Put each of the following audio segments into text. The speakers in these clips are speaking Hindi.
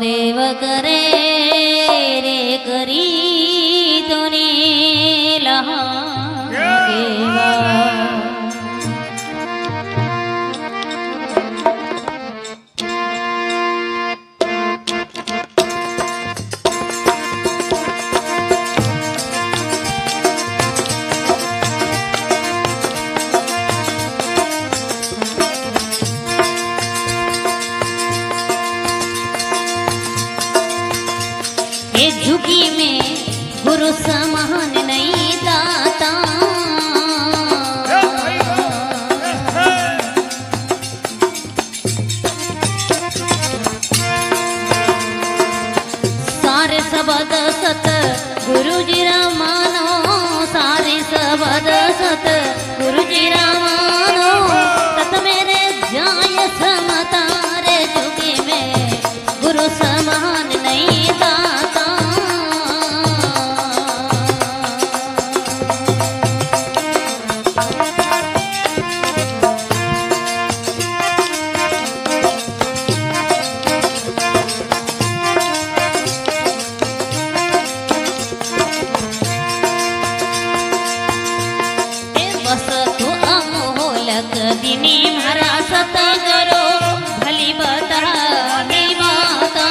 देव करे रे करी तोने लहागेवा झुकी में गुरु समान नहीं दाता सारे सबद सत गुरु जी मानो सारे सबद सत गुरु जी मानो तत मेरे जाय समतारे झुकी में गुरु समान नहीं दाता दिनी मारा सत करो भली बता माता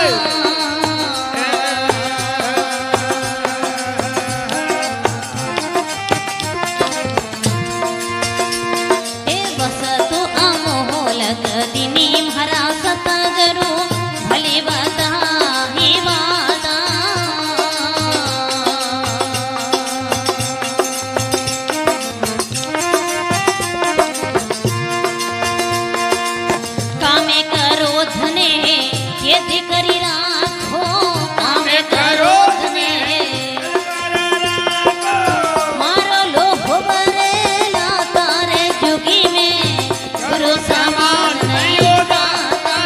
ए बस तू अमोलक दिनी मारा सत करो भली बता माता ये करी राखो कामे करो धने मारो लोभ बरेला तारे जुगी में गुरु समान नहीं दाता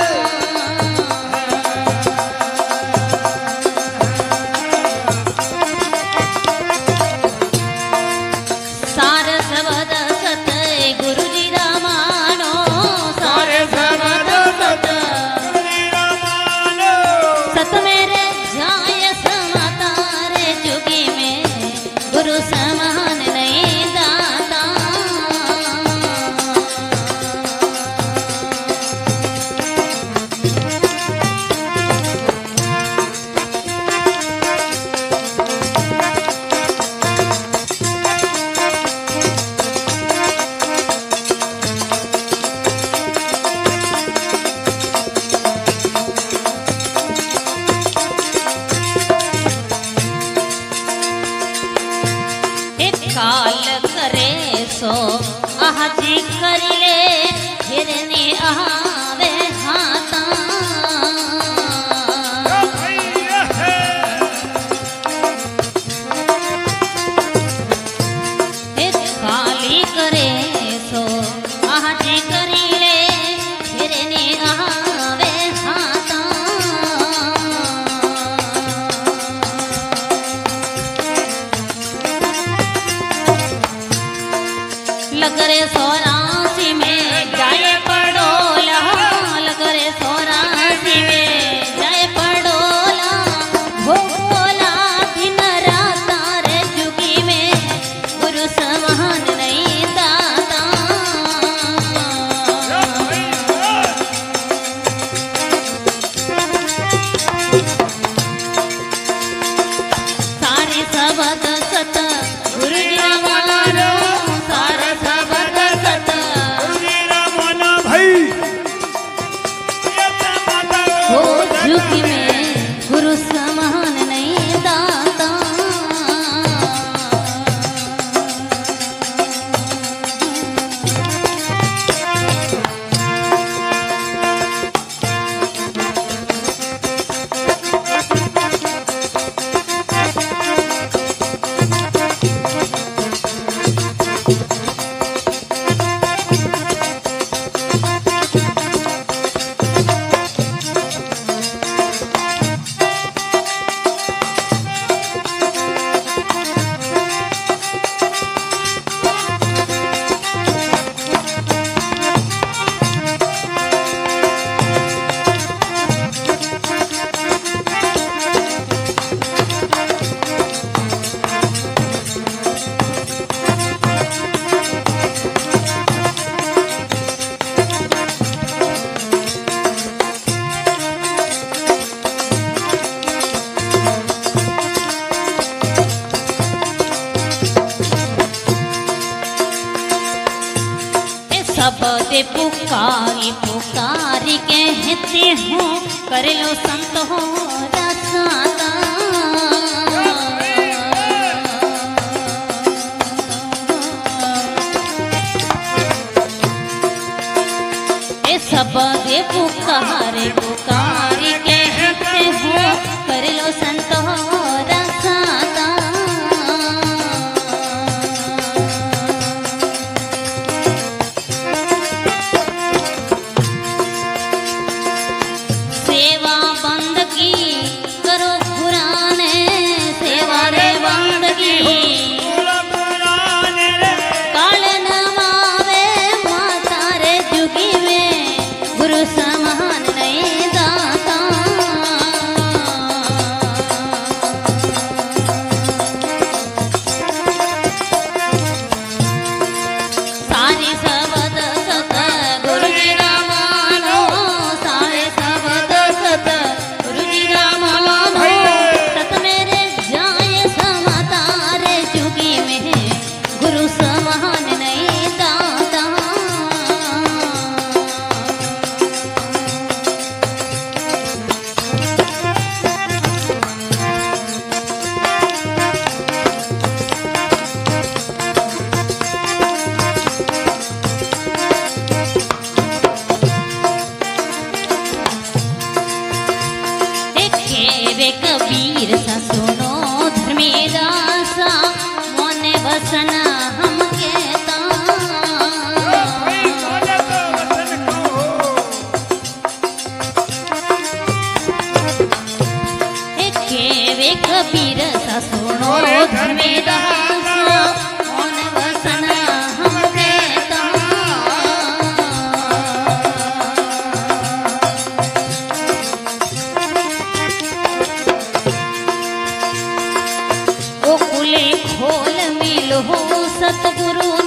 सार सबद सत गुरु जी दा मानो सारे सबद सत सत मेरे जाय समातारे जुगी में गुरु समान नहीं दाता काल करे सो आजी करी ले हिरने आवे हाथा काली करे सो आजी करी ले हिरने आवे हाथा लगरे सोरासी में जाए पड़ोला लगरे सोरासी में जाए पड़ोला भोला दिन रात रे जुगी में गुरु समान नहीं दाता सारे सबद सत गुरु जी मानो सारे सबद सत गुरु जी मानो भाई हो झुकी में गुरु समान नहीं दाता से पुकारी पुकारी कहते हो कर लो संत हो रसाता। ए सब दे पुकारे पुकारी कहते हो कर लो संत हो रसाता। सेवा बंदगी करो पुराने सेवा रे बंदगी काले नमावे माता रे जुगी में गुरु समान नहीं दाता। सारी सबद सत गुरु जी रा मानो सारे सबद सत गुरु जी रा मानो सत मेरे जाए समातारे जुगी में गुरु समान नहीं दाता। रे कबीर सा सुनो धर्मी दासा मोने बसना हम कहता। रे कबीर सा सुनो धर्मी दासा मोने बसना हम कहता। खोल मिलो सतगुरु